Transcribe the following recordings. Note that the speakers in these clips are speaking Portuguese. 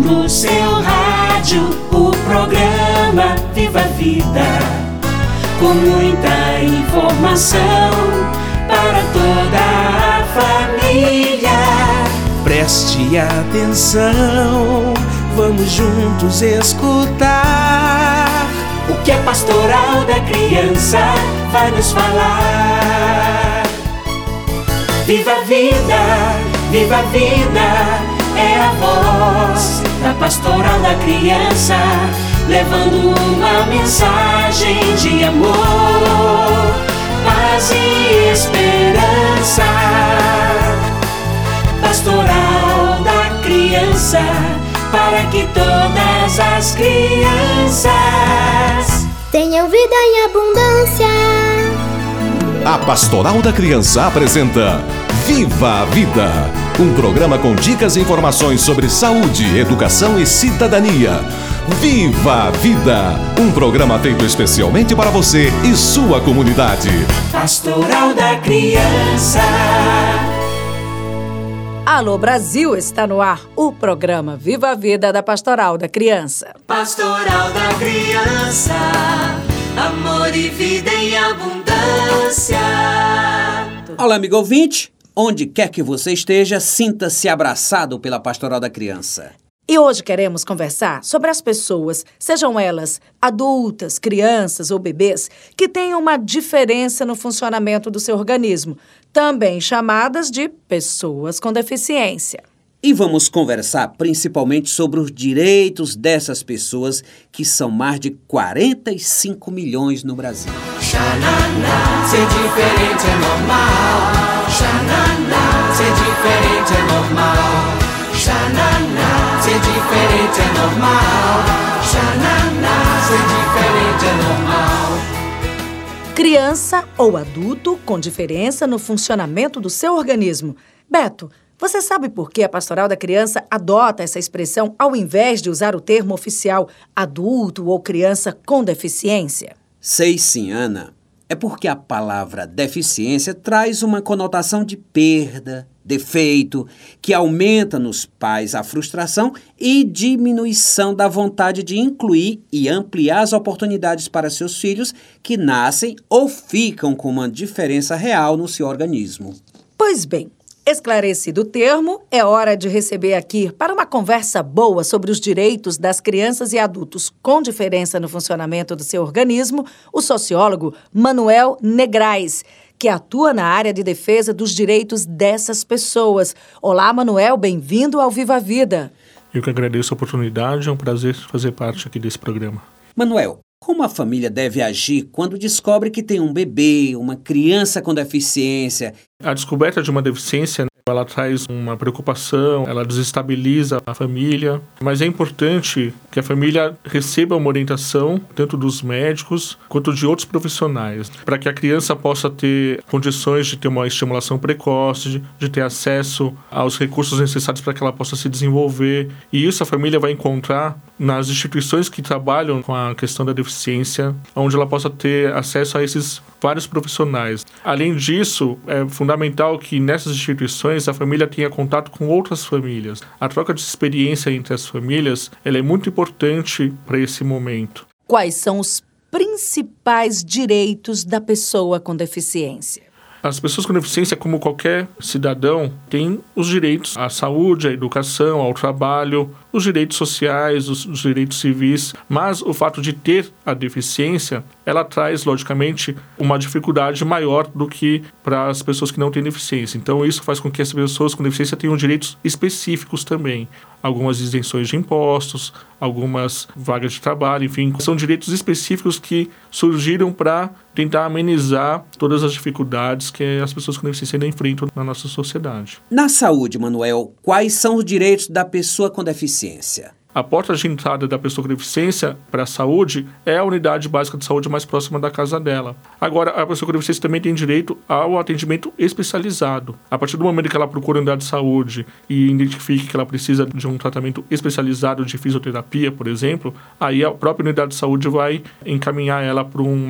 No seu rádio, o programa Viva a Vida, com muita informação para toda a família. Preste atenção, vamos juntos escutar o que a Pastoral da Criança vai nos falar. Viva a vida, viva a vida, é a voz da Pastoral da Criança, levando uma mensagem de amor, paz e esperança. Pastoral da Criança, para que todas as crianças tenham vida em abundância. A Pastoral da Criança apresenta Viva a Vida, um programa com dicas e informações sobre saúde, educação e cidadania. Viva a Vida, um programa feito especialmente para você e sua comunidade. Pastoral da Criança. Alô Brasil, está no ar o programa Viva a Vida da Pastoral da Criança. Pastoral da Criança, amor e vida em abundância. Olá, amigo ouvinte, onde quer que você esteja, sinta-se abraçado pela Pastoral da Criança. E hoje queremos conversar sobre as pessoas, sejam elas adultas, crianças ou bebês, que têm uma diferença no funcionamento do seu organismo, também chamadas de pessoas com deficiência. E vamos conversar principalmente sobre os direitos dessas pessoas, que são mais de 45 milhões no Brasil. Xananá, ser diferente é normal. Xananá, ser diferente é normal. Xananá, ser diferente é normal. Xananá, ser diferente é normal. Criança ou adulto com diferença no funcionamento do seu organismo. Beto, você sabe por que a Pastoral da Criança adota essa expressão ao invés de usar o termo oficial adulto ou criança com deficiência? Sei sim, Ana. É porque a palavra deficiência traz uma conotação de perda, defeito, que aumenta nos pais a frustração e diminuição da vontade de incluir e ampliar as oportunidades para seus filhos que nascem ou ficam com uma diferença real no seu organismo. Pois bem, esclarecido o termo, é hora de receber aqui, para uma conversa boa sobre os direitos das crianças e adultos com diferença no funcionamento do seu organismo, o sociólogo Manuel Negrais, que atua na área de defesa dos direitos dessas pessoas. Olá, Manuel, bem-vindo ao Viva a Vida. Eu que agradeço a oportunidade, é um prazer fazer parte aqui desse programa. Manuel, como a família deve agir quando descobre que tem um bebê, uma criança com deficiência? A descoberta de uma deficiência, ela traz uma preocupação, ela desestabiliza a família, mas é importante que a família receba uma orientação, tanto dos médicos quanto de outros profissionais, para que a criança possa ter condições de ter uma estimulação precoce, de ter acesso aos recursos necessários para que ela possa se desenvolver. E isso a família vai encontrar nas instituições que trabalham com a questão da deficiência, onde ela possa ter acesso a esses vários profissionais. Além disso, é fundamental que nessas instituições a família tenha contato com outras famílias. A troca de experiência entre as famílias, ela é muito importante para esse momento. Quais são os principais direitos da pessoa com deficiência? As pessoas com deficiência, como qualquer cidadão, têm os direitos à saúde, à educação, ao trabalho, os direitos sociais, os direitos civis, mas o fato de ter a deficiência, ela traz, logicamente, uma dificuldade maior do que para as pessoas que não têm deficiência. Então, isso faz com que as pessoas com deficiência tenham direitos específicos também. Algumas isenções de impostos, algumas vagas de trabalho, enfim, são direitos específicos que surgiram para tentar amenizar todas as dificuldades que as pessoas com deficiência ainda enfrentam na nossa sociedade. Na saúde, Manuel, quais são os direitos da pessoa com deficiência? A porta de entrada da pessoa com deficiência para a saúde é a unidade básica de saúde mais próxima da casa dela. Agora, a pessoa com deficiência também tem direito ao atendimento especializado. A partir do momento que ela procura a unidade de saúde e identifique que ela precisa de um tratamento especializado de fisioterapia, por exemplo, aí a própria unidade de saúde vai encaminhar ela para uma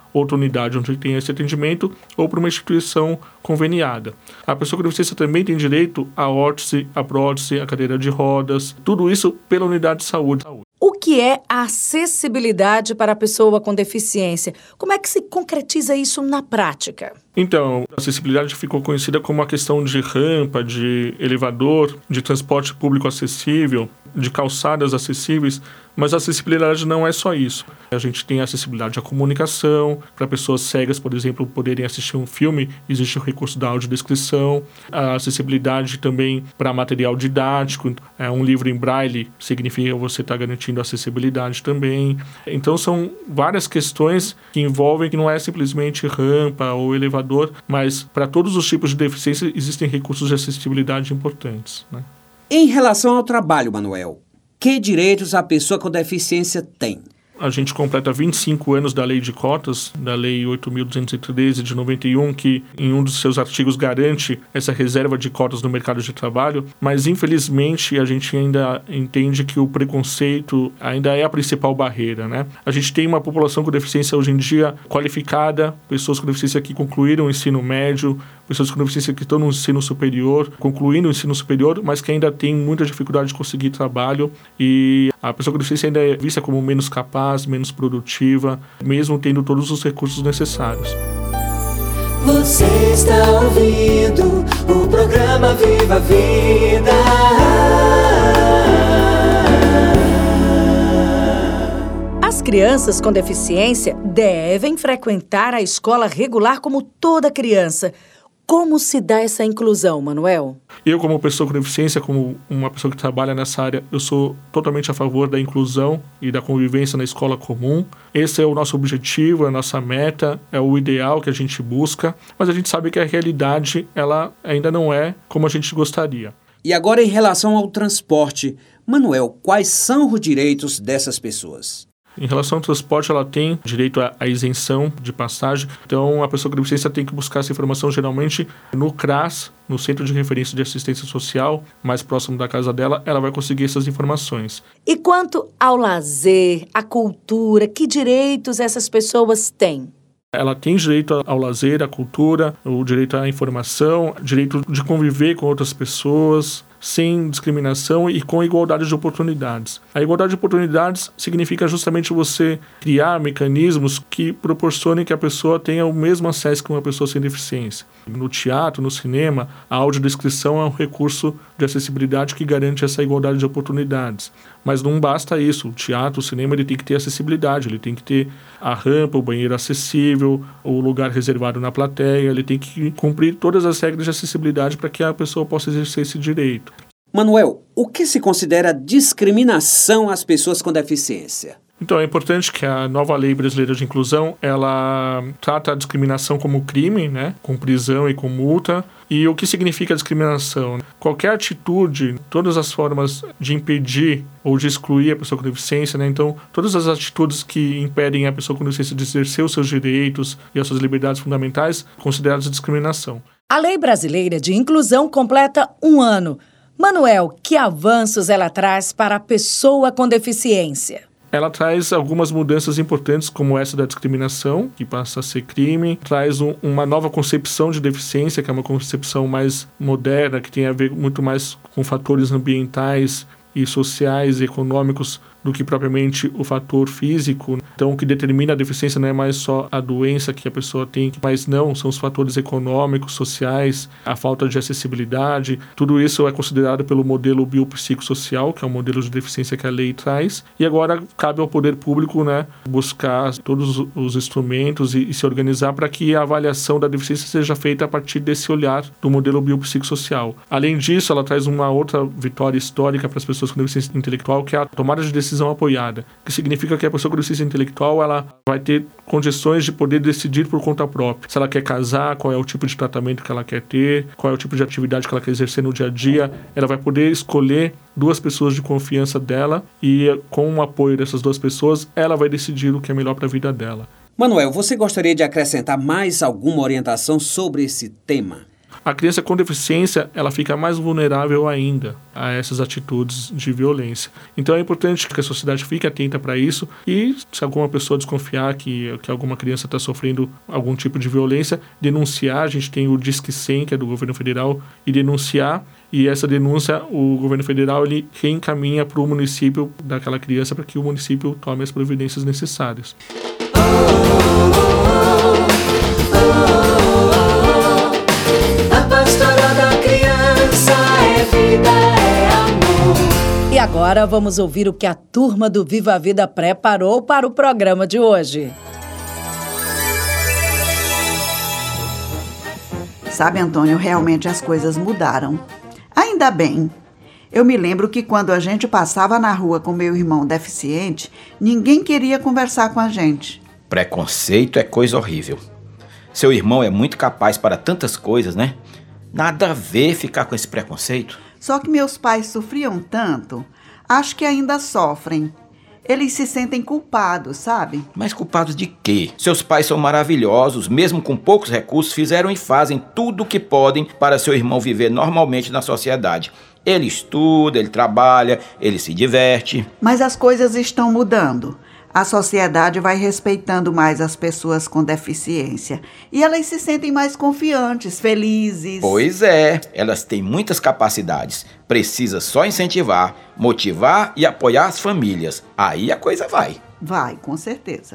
outra unidade onde tem esse atendimento ou para uma instituição conveniada. A pessoa com deficiência também tem direito à órtese, à prótese, à cadeira de rodas, tudo isso pela unidade de saúde. O que é a acessibilidade para a pessoa com deficiência? Como é que se concretiza isso na prática? Então, a acessibilidade ficou conhecida como a questão de rampa, de elevador, de transporte público acessível, de calçadas acessíveis, mas a acessibilidade não é só isso. A gente tem a acessibilidade à comunicação, para pessoas cegas, por exemplo, poderem assistir um filme, existe o recurso da audiodescrição. A acessibilidade também para material didático, um livro em braille significa você estar garantindo a acessibilidade também. Então são várias questões que envolvem que não é simplesmente rampa ou elevador, mas para todos os tipos de deficiência existem recursos de acessibilidade importantes, né? Em relação ao trabalho, Manuel, que direitos a pessoa com deficiência tem? A gente completa 25 anos da Lei de Cotas, da Lei 8.213 de 91, que em um dos seus artigos garante essa reserva de cotas no mercado de trabalho, mas infelizmente a gente ainda entende que o preconceito ainda é a principal barreira, né? A gente tem uma população com deficiência hoje em dia qualificada, pessoas com deficiência que concluíram o ensino médio, pessoas com deficiência que estão no ensino superior, concluindo o ensino superior, mas que ainda tem muita dificuldade de conseguir trabalho, e a pessoa com deficiência ainda é vista como menos capaz, menos produtiva, mesmo tendo todos os recursos necessários. Você está ouvindo o programa Viva a Vida. As crianças com deficiência devem frequentar a escola regular como toda criança. Como se dá essa inclusão, Manuel? Eu, como pessoa com deficiência, como uma pessoa que trabalha nessa área, eu sou totalmente a favor da inclusão e da convivência na escola comum. Esse é o nosso objetivo, é a nossa meta, é o ideal que a gente busca, mas a gente sabe que a realidade ela ainda não é como a gente gostaria. E agora, em relação ao transporte, Manuel, quais são os direitos dessas pessoas? Em relação ao transporte, ela tem direito à isenção de passagem. Então, a pessoa com deficiência tem que buscar essa informação geralmente no CRAS, no Centro de Referência de Assistência Social, mais próximo da casa dela, ela vai conseguir essas informações. E quanto ao lazer, à cultura, que direitos essas pessoas têm? Ela tem direito ao lazer, à cultura, o direito à informação, direito de conviver com outras pessoas, sem discriminação e com igualdade de oportunidades. A igualdade de oportunidades significa justamente você criar mecanismos que proporcionem que a pessoa tenha o mesmo acesso que uma pessoa sem deficiência. No teatro, no cinema, a audiodescrição é um recurso de acessibilidade que garante essa igualdade de oportunidades. Mas não basta isso. O teatro, o cinema, ele tem que ter acessibilidade, ele tem que ter a rampa, o banheiro acessível, o lugar reservado na plateia, ele tem que cumprir todas as regras de acessibilidade para que a pessoa possa exercer esse direito. Manuel, o que se considera discriminação às pessoas com deficiência? Então, é importante que a nova Lei Brasileira de Inclusão, ela trata a discriminação como crime, né, com prisão e com multa. E o que significa discriminação? Qualquer atitude, todas as formas de impedir ou de excluir a pessoa com deficiência, né? Então, todas as atitudes que impedem a pessoa com deficiência de exercer os seus direitos e as suas liberdades fundamentais, consideradas discriminação. A Lei Brasileira de Inclusão completa 1 ano. Manuel, que avanços ela traz para a pessoa com deficiência? Ela traz algumas mudanças importantes, como essa da discriminação, que passa a ser crime, traz uma nova concepção de deficiência, que é uma concepção mais moderna, que tem a ver muito mais com fatores ambientais e sociais e econômicos do que propriamente o fator físico. Então, o que determina a deficiência não é mais só a doença que a pessoa tem, mas não, são os fatores econômicos, sociais, a falta de acessibilidade. Tudo isso é considerado pelo modelo biopsicossocial, que é o modelo de deficiência que a lei traz. E agora cabe ao poder público, né, buscar todos os instrumentos e se organizar para que a avaliação da deficiência seja feita a partir desse olhar do modelo biopsicossocial. Além disso, ela traz uma outra vitória histórica para as pessoas com deficiência intelectual, que é a tomada de decisão apoiada, que significa que a pessoa com deficiência intelectual ela vai ter condições de poder decidir por conta própria. Se ela quer casar, qual é o tipo de tratamento que ela quer ter, qual é o tipo de atividade que ela quer exercer no dia a dia, ela vai poder escolher 2 pessoas de confiança dela e com o apoio dessas 2 pessoas, ela vai decidir o que é melhor para a vida dela. Manuel, você gostaria de acrescentar mais alguma orientação sobre esse tema? A criança com deficiência, ela fica mais vulnerável ainda a essas atitudes de violência. Então é importante que a sociedade fique atenta para isso e, se alguma pessoa desconfiar que alguma criança está sofrendo algum tipo de violência, denunciar. A gente tem o Disque 100, que é do governo federal, e denunciar. E essa denúncia, o governo federal ele reencaminha para o município daquela criança para que o município tome as providências necessárias. E agora vamos ouvir o que a turma do Viva a Vida preparou para o programa de hoje. Sabe, Antônio, realmente as coisas mudaram. Ainda bem. Eu me lembro que quando a gente passava na rua com meu irmão deficiente, ninguém queria conversar com a gente. Preconceito é coisa horrível. Seu irmão é muito capaz para tantas coisas, né? Nada a ver ficar com esse preconceito. Só que meus pais sofriam tanto, acho que ainda sofrem. Eles se sentem culpados, sabe? Mas culpados de quê? Seus pais são maravilhosos, mesmo com poucos recursos, fizeram e fazem tudo o que podem para seu irmão viver normalmente na sociedade. Ele estuda, ele trabalha, ele se diverte. Mas as coisas estão mudando. A sociedade vai respeitando mais as pessoas com deficiência. E elas se sentem mais confiantes, felizes. Pois é, elas têm muitas capacidades. Precisa só incentivar, motivar e apoiar as famílias. Aí a coisa vai. Vai, com certeza.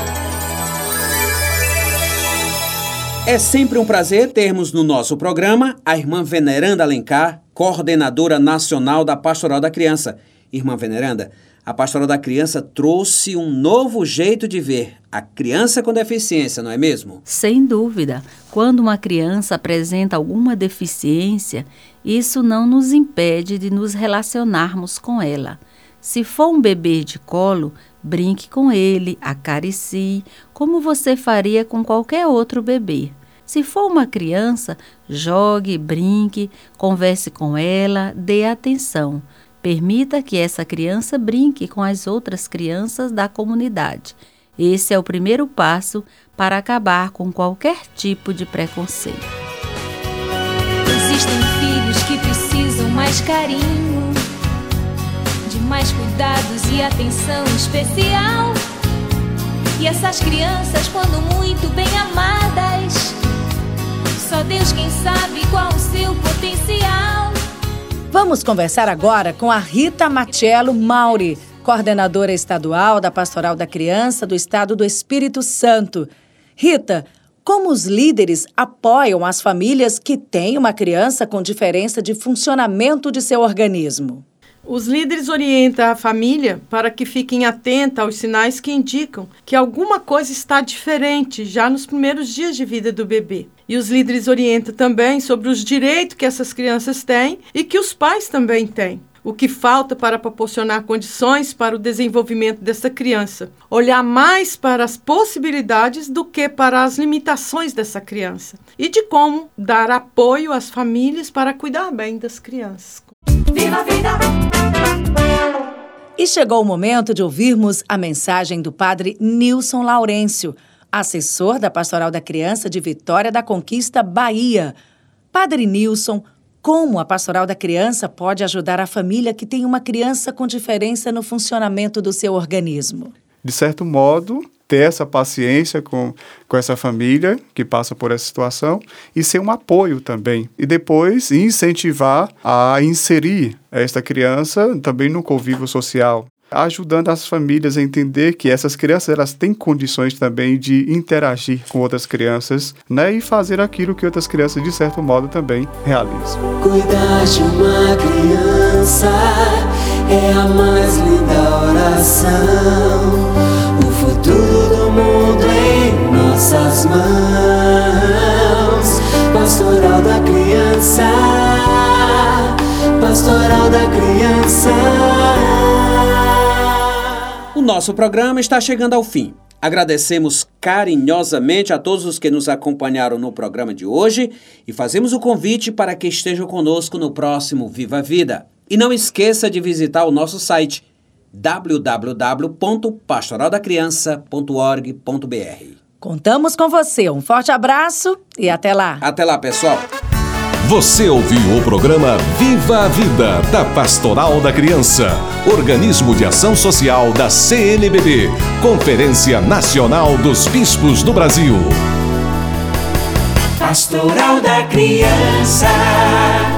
É sempre um prazer termos no nosso programa a irmã Veneranda Alencar, coordenadora nacional da Pastoral da Criança. Irmã Veneranda, a Pastoral da Criança trouxe um novo jeito de ver a criança com deficiência, não é mesmo? Sem dúvida. Quando uma criança apresenta alguma deficiência, isso não nos impede de nos relacionarmos com ela. Se for um bebê de colo, brinque com ele, acaricie, como você faria com qualquer outro bebê. Se for uma criança, jogue, brinque, converse com ela, dê atenção. Permita que essa criança brinque com as outras crianças da comunidade. Esse é o primeiro passo para acabar com qualquer tipo de preconceito. Existem filhos que precisam mais carinho, de mais cuidados e atenção especial. E essas crianças, quando muito bem amadas, só Deus quem sabe qual o seu potencial. Vamos conversar agora com a Rita Machello Mauri, coordenadora estadual da Pastoral da Criança do Estado do Espírito Santo. Rita, como os líderes apoiam as famílias que têm uma criança com diferença de funcionamento de seu organismo? Os líderes orientam a família para que fiquem atenta aos sinais que indicam que alguma coisa está diferente já nos primeiros dias de vida do bebê. E os líderes orientam também sobre os direitos que essas crianças têm e que os pais também têm. O que falta para proporcionar condições para o desenvolvimento dessa criança. Olhar mais para as possibilidades do que para as limitações dessa criança. E de como dar apoio às famílias para cuidar bem das crianças. Viva a vida! E chegou o momento de ouvirmos a mensagem do padre Nilson Laurêncio, assessor da Pastoral da Criança de Vitória da Conquista, Bahia. Padre Nilson, como a Pastoral da Criança pode ajudar a família que tem uma criança com diferença no funcionamento do seu organismo? De certo modo, ter essa paciência com essa família que passa por essa situação e ser um apoio também. E depois incentivar a inserir esta criança também no convívio social, ajudando as famílias a entender que essas crianças elas têm condições também de interagir com outras crianças, né, e fazer aquilo que outras crianças, de certo modo, também realizam. Cuidar de uma criança é a mais linda oração. O futuro do mundo em nossas mãos. Pastoral da Criança, Pastoral da Criança. O nosso programa está chegando ao fim. Agradecemos carinhosamente a todos os que nos acompanharam no programa de hoje e fazemos o convite para que estejam conosco no próximo Viva a Vida. E não esqueça de visitar o nosso site www.pastoraldacriança.org.br. Contamos com você. Um forte abraço e até lá. Até lá, pessoal. Você ouviu o programa Viva a Vida, da Pastoral da Criança, organismo de ação social da CNBB, Conferência Nacional dos Bispos do Brasil. Pastoral da Criança.